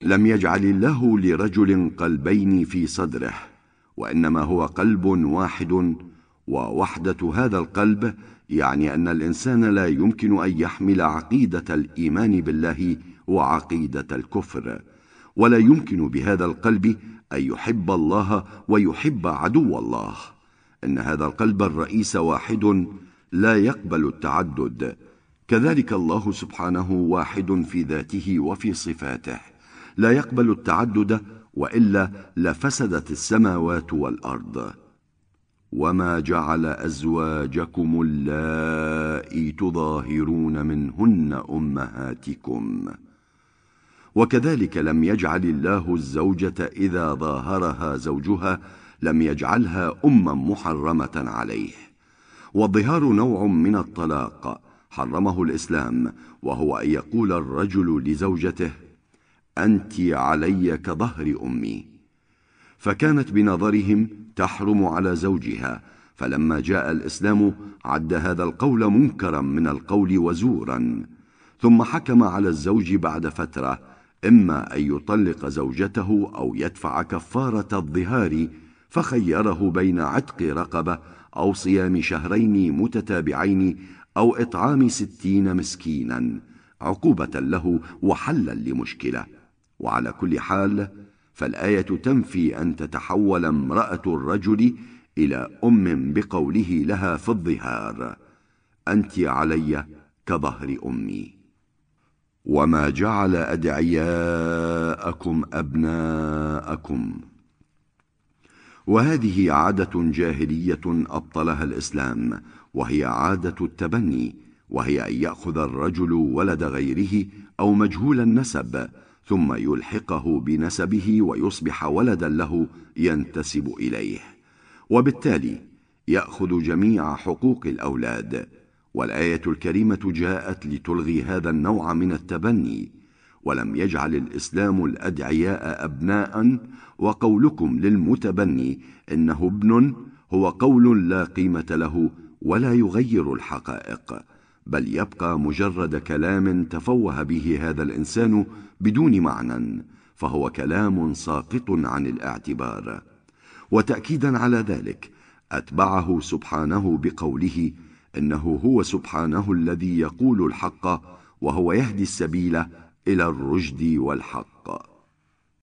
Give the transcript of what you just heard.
لم يجعل الله لرجل قلبين في صدره، وإنما هو قلب واحد، ووحدة هذا القلب يعني أن الإنسان لا يمكن أن يحمل عقيدة الإيمان بالله وعقيدة الكفر، ولا يمكن بهذا القلب أن يحب الله ويحب عدو الله. إن هذا القلب الرئيس واحد لا يقبل التعدد، كذلك الله سبحانه واحد في ذاته وفي صفاته، لا يقبل التعدد، وإلا لفسدت السماوات والأرض. وما جعل أزواجكم اللائي تظاهرون منهن أمهاتكم. وكذلك لم يجعل الله الزوجة إذا ظاهرها زوجها لم يجعلها أما محرمة عليه. والظهار نوع من الطلاق حرمه الإسلام، وهو أن يقول الرجل لزوجته: أنت علي كظهر أمي. فكانت بنظرهم تحرم على زوجها، فلما جاء الإسلام عد هذا القول منكرا من القول وزورا، ثم حكم على الزوج بعد فترة إما أن يطلق زوجته أو يدفع كفارة الظهار، فخيره بين عتق رقبة أو صيام شهرين متتابعين أو إطعام 60 مسكينا عقوبة له وحلا لمشكلة. وعلى كل حال فالآية تنفي أن تتحول امرأة الرجل إلى أم بقوله لها في الظهار: أنت علي كظهر أمي. وما جعل أدعياءكم أبناءكم. وهذه عادة جاهلية أبطلها الإسلام، وهي عادة التبني، وهي أن يأخذ الرجل ولد غيره أو مجهول النسب ثم يلحقه بنسبه ويصبح ولدا له ينتسب إليه، وبالتالي يأخذ جميع حقوق الأولاد. والآية الكريمة جاءت لتلغي هذا النوع من التبني، ولم يجعل الإسلام الأدعياء أبناء. وقولكم للمتبني إنه ابن هو قول لا قيمة له ولا يغير الحقائق، بل يبقى مجرد كلام تفوه به هذا الإنسان بدون معنى، فهو كلام ساقط عن الاعتبار. وتأكيدا على ذلك أتبعه سبحانه بقوله: إنه هو سبحانه الذي يقول الحق وهو يهدي السبيل إلى الرشد والحق.